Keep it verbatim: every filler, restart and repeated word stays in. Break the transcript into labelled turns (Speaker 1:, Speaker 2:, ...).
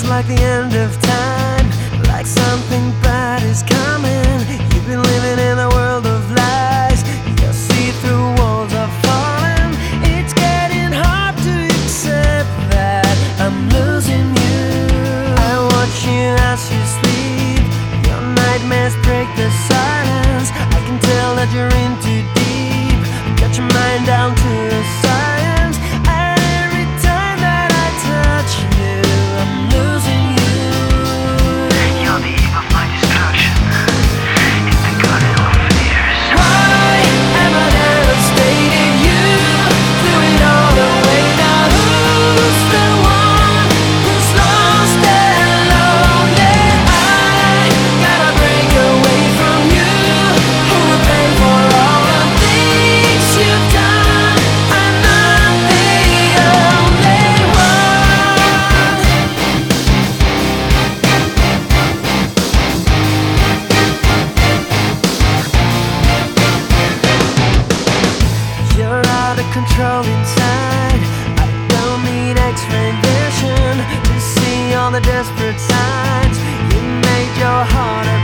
Speaker 1: like the end of time, like something bad is coming. You've been living in a world of lies. Your see-through walls are falling. It's getting hard to accept that I'm losing you. I watch you as you sleep. Your nightmares break the silence. I can tell that you're in too deep. Got your mind down to a science. Every time that I touch you, I'm losing you.
Speaker 2: You're the eve of my destruction. It's the garden of fears.
Speaker 1: Why am I devastating you? Threw it all away. Now who's the one who's lost and lonely? I gotta break away from you. Who will pay for all the things you've done? I'm not the only one. You're out of control inside. I don't need X-ray vision to see all the desperate signs. You made your heart